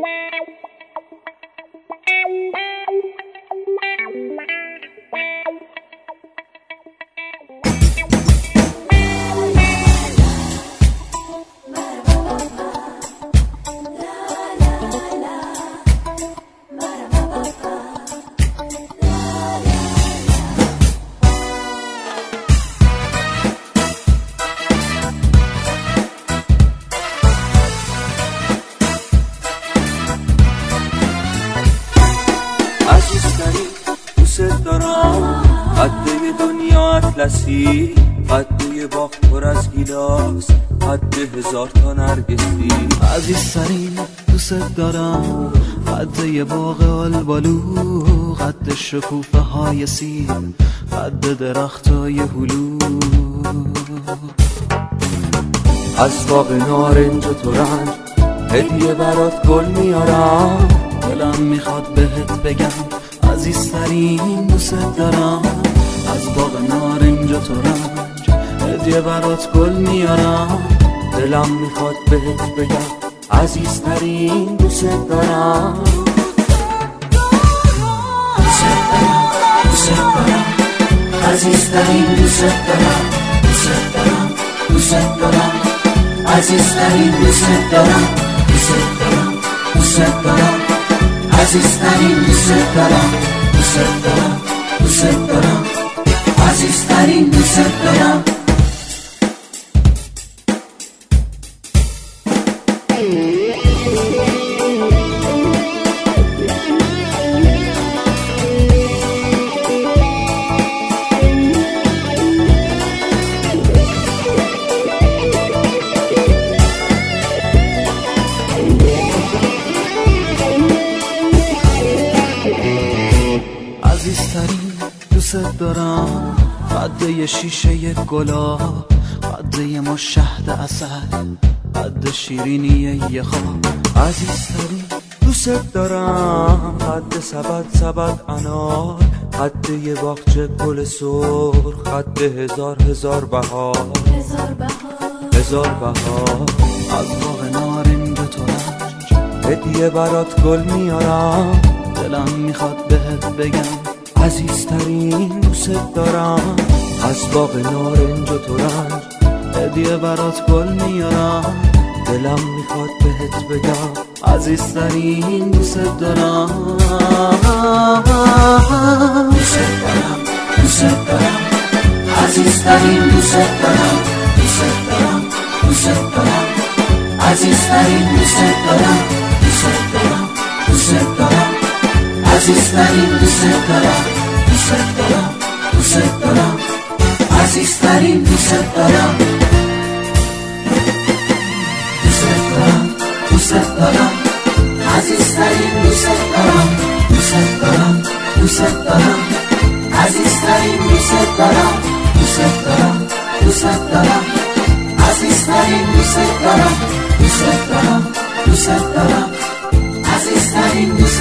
قده دنیا اطلسی، قده باغ پر از گیلاس، قده هزار تا نرگسی. عزیزترین دوست دارم، قده باغ آلبالو، قده شکوفه های سیب، قده درخت های هلو. از باغ نارنج و ترنج هدیه برات گل میارم، دلم میخواد بهت بگم عزیزترین دوست دارم. از باغ نارنج و ترنج هدیه برات گل میارم، دلم میخواد بهت بگم عزیزترین دوست دارم. دوست دارم، دوست دارم، عزیزترین دوست دارم، دوست دارم، دوست دارم، عزیزترین دوست دارم، دوست دارم، دوست دارم، عزیزترین دوست دارم، دوست دارم، دوست دارم، عزیزترین دوست دارم. عزیزترین دوست دارم، قده شیشه گلاب، قده ما شهد عسل، قده شیرینی یه خواب. عزیزترین دوست دارم، قده سبد انار، قده یه باغچه گل سرخ، قده هزار بهار، هزار بهار. از باغ نارنج و ترنج هدیه برات گل میارم، دلم میخواد بهت بگم عزیزترین دوست دارم. از باغ نارنج و ترنج هدیه برات گل میارم، دلم میخواد بهت بگم عزیزترین دوست دارم. دوست دارم، دوست دارم، عزیزترین دوست دارم، دوست دارم، دوست دارم، عزیزترین دوست دارم، دوست دارم، دوست دارم، عزیزترین دوست دارم، دوست دارم، دوست دارم، عزیزترین دوست دارم. دوست دارم، دوست دارم، عزیزترین دوست دارم، دوست دارم، دوست دارم، عزیزترین دوست دارم، دوست دارم، دوست دارم، عزیزترین دوست دارم، دوست دارم، دوست دارم، عزیزترین دوست